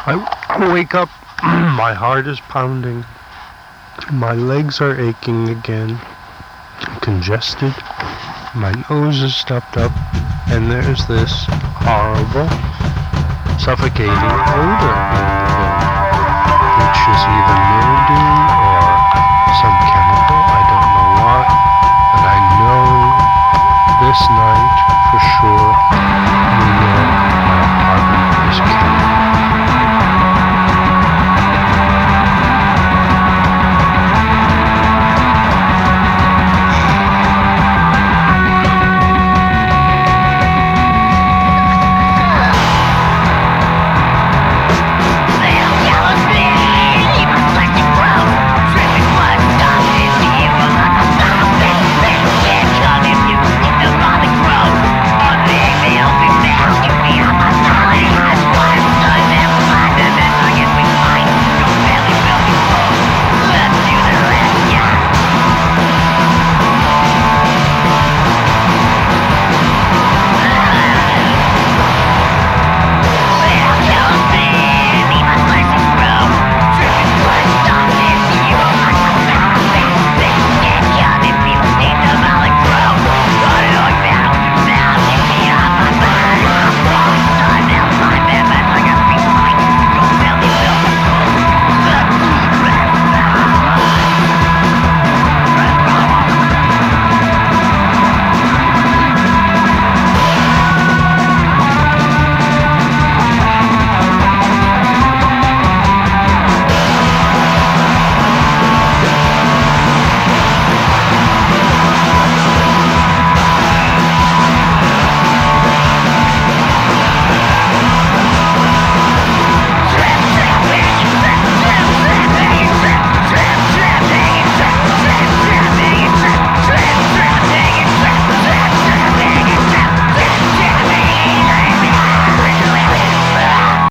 I wake up, my heart is pounding, my legs are aching again, I'm congested, my nose is stuffed up, and there's this horrible, suffocating odor in the building, which is either mildew or some chemical, I don't know what, but I know this night for sure